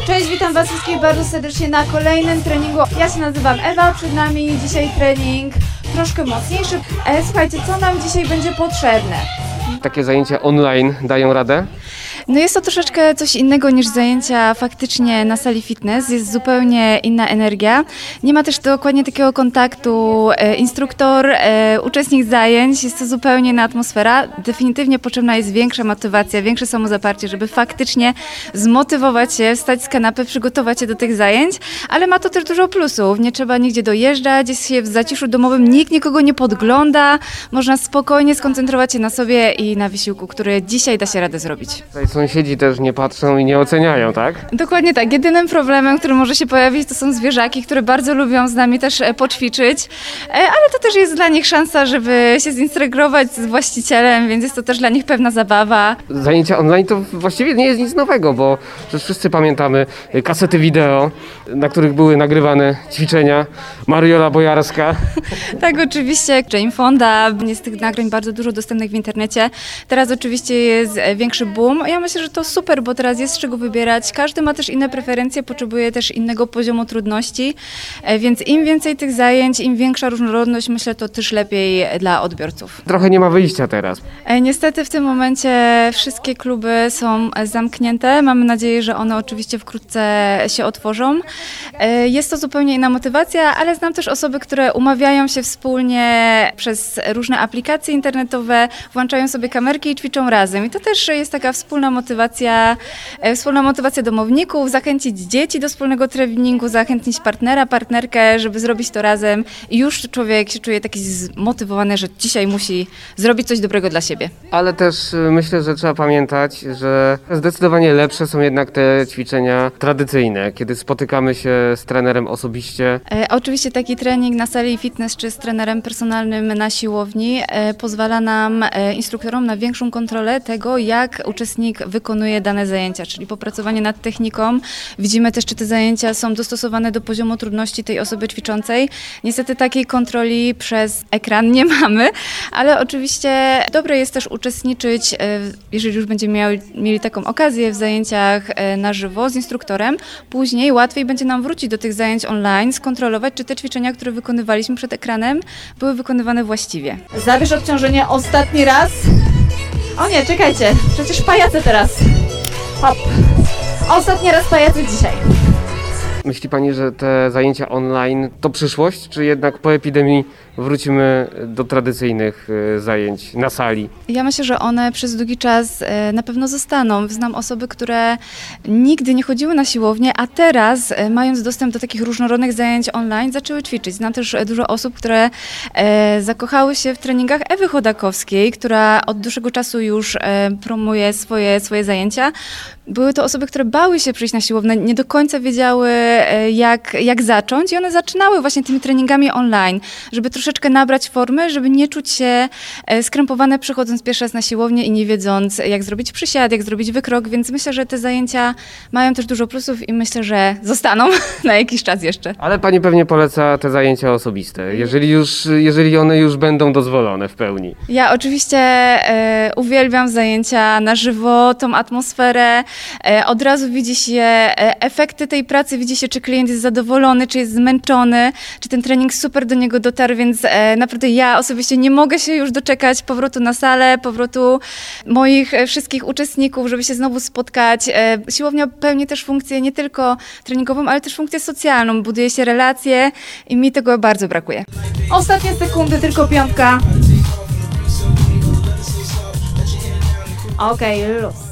Cześć, witam Was wszystkich bardzo serdecznie na kolejnym treningu. Ja się nazywam Ewa, przed nami dzisiaj trening troszkę mocniejszy. Słuchajcie, co nam dzisiaj będzie potrzebne? Takie zajęcia online dają radę? No jest to troszeczkę coś innego niż zajęcia faktycznie na sali fitness, jest zupełnie inna energia. Nie ma też dokładnie takiego kontaktu instruktor, uczestnik zajęć, jest to zupełnie inna atmosfera. Definitywnie potrzebna jest większa motywacja, większe samozaparcie, żeby faktycznie zmotywować się, wstać z kanapy, przygotować się do tych zajęć, ale ma to też dużo plusów. Nie trzeba nigdzie dojeżdżać, jest się w zaciszu domowym, nikt nikogo nie podgląda, można spokojnie skoncentrować się na sobie i na wysiłku, który dzisiaj da się radę zrobić. Sąsiedzi też nie patrzą i nie oceniają, tak? Dokładnie tak. Jedynym problemem, który może się pojawić, to są zwierzaki, które bardzo lubią z nami też poćwiczyć, ale to też jest dla nich szansa, żeby się zintegrować z właścicielem, więc jest to też dla nich pewna zabawa. Zajęcia online to właściwie nie jest nic nowego, bo przecież wszyscy pamiętamy kasety wideo, na których były nagrywane ćwiczenia. Mariola Bojarska. Tak, oczywiście. Jane Fonda. Jest tych nagrań bardzo dużo dostępnych w internecie. Teraz oczywiście jest większy boom. Ja myślę, że to super, bo teraz jest z czego wybierać. Każdy ma też inne preferencje, potrzebuje też innego poziomu trudności, więc im więcej tych zajęć, im większa różnorodność, myślę, to też lepiej dla odbiorców. Trochę nie ma wyjścia teraz. Niestety w tym momencie wszystkie kluby są zamknięte. Mamy nadzieję, że one oczywiście wkrótce się otworzą. Jest to zupełnie inna motywacja, ale znam też osoby, które umawiają się wspólnie przez różne aplikacje internetowe, włączają sobie kamerki i ćwiczą razem. I to też jest taka wspólna motywacja domowników, zachęcić dzieci do wspólnego treningu, zachęcić partnera, partnerkę, żeby zrobić to razem i już człowiek się czuje taki zmotywowany, że dzisiaj musi zrobić coś dobrego dla siebie. Ale też myślę, że trzeba pamiętać, że zdecydowanie lepsze są jednak te ćwiczenia tradycyjne, kiedy spotykamy się z trenerem osobiście. Oczywiście taki trening na sali fitness czy z trenerem personalnym na siłowni pozwala nam, instruktorom, na większą kontrolę tego, jak uczestnik wykonuje dane zajęcia, czyli popracowanie nad techniką. Widzimy też, czy te zajęcia są dostosowane do poziomu trudności tej osoby ćwiczącej. Niestety takiej kontroli przez ekran nie mamy, ale oczywiście dobre jest też uczestniczyć, jeżeli już będziemy mieli taką okazję, w zajęciach na żywo z instruktorem. Później łatwiej będzie nam wrócić do tych zajęć online, skontrolować, czy te ćwiczenia, które wykonywaliśmy przed ekranem, były wykonywane właściwie. Zabierz obciążenie ostatni raz. O nie, czekajcie, przecież pajace teraz. Hop. Ostatni raz pajace dzisiaj. Myśli Pani, że te zajęcia online to przyszłość, czy jednak po epidemii wrócimy do tradycyjnych zajęć na sali? Ja myślę, że one przez długi czas na pewno zostaną. Znam osoby, które nigdy nie chodziły na siłownię, a teraz, mając dostęp do takich różnorodnych zajęć online, zaczęły ćwiczyć. Znam też dużo osób, które zakochały się w treningach Ewy Chodakowskiej, która od dłuższego czasu już promuje swoje zajęcia. Były to osoby, które bały się przyjść na siłownię, nie do końca wiedziały, jak zacząć, i one zaczynały właśnie tymi treningami online, żeby troszeczkę nabrać formy, żeby nie czuć się skrępowane, przychodząc pierwszy raz na siłownię i nie wiedząc, jak zrobić przysiad, jak zrobić wykrok, więc myślę, że te zajęcia mają też dużo plusów i myślę, że zostaną na jakiś czas jeszcze. Ale Pani pewnie poleca te zajęcia osobiste, jeżeli one już będą dozwolone w pełni. Ja oczywiście uwielbiam zajęcia na żywo, tą atmosferę. Od razu widzi się efekty tej pracy, widzi się, czy klient jest zadowolony, czy jest zmęczony, czy ten trening super do niego dotarł, więc naprawdę ja osobiście nie mogę się już doczekać powrotu na salę, powrotu moich wszystkich uczestników, żeby się znowu spotkać. Siłownia pełni też funkcję nie tylko treningową, ale też funkcję socjalną, buduje się relacje i mi tego bardzo brakuje. Ostatnie sekundy, tylko piątka. Okej, luz.